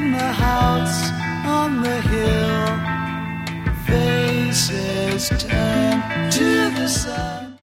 the house on the hill, faces turn to the sun.